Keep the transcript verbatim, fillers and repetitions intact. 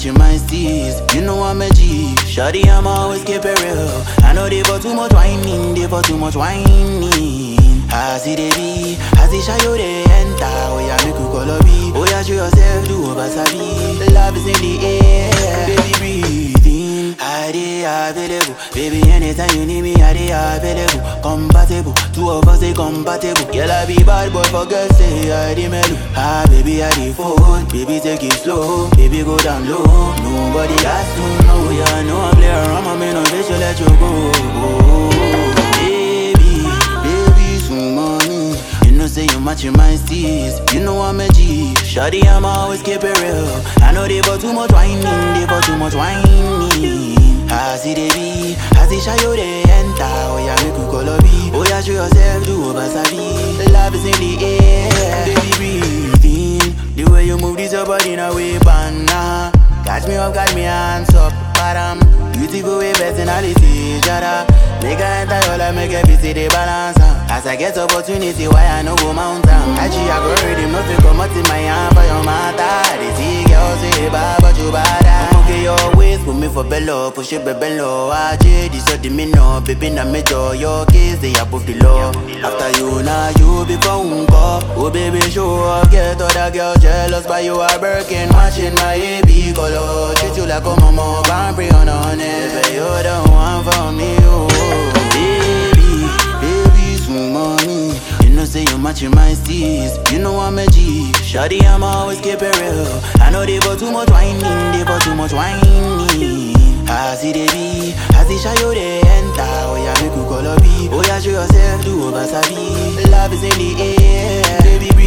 matching my steez. You know I'm a G. Shawty, I'm always keep it real. I know they for too much whining, they for too much whining. I see they be, I see shy you they enter. Oh yeah, make you call a beat. Oh yeah, show yourself, do over sabi. Love is in the air, baby breathe in. I dey available, baby anytime you need me, I dey available. Compatible, two of us they compatible. Girl I be bad boy for girls say I dey mellow. Ah baby I dey fold, baby take it slow, baby go down low. Nobody has to know, yeah I know I play around, my man on this, you let you go. Baby, baby, so money. You know say you matching my steez. You know I'm a G. Shawty, I'm always keep it real. I know they for too much whining, they for too much whining. I see they be, I see shy you they enter. Oh yeah, make you call a beat. Oh yeah, show yourself, do over sabi. Love is in the air, baby breathe in. The way you move this your body in a way, banana. Catch me up, got me hands up, bottom. Beautiful way, personality, jada. Make I enter your life, make every see the balance. As I get opportunity, why I no go mountain? Actually, I go read him, nothing come out in my hand for your matter. They see girls say bad, but you bad. I'm okay, your waist, put me for bello, push it baby low. I J, this is the minnow, baby, na me jaw. Your kiss, they above the law. After you, now you become uncle. Oh, baby, show up, get other girls jealous, but you are Birkin, matching my A B color. Treat you like a mama, Bambri on honey. But you're the one for me, oh. Baby, baby, so money. You know say you matching my steez. You know I'm a G. Shawty, I'm always keep it real. I know they for too much whining, they for too much whining. I see they be, I see shy you they enter. Oh yeah, make you call a beat. Oh yeah, show yourself, do over sabi. Love is in the air, baby.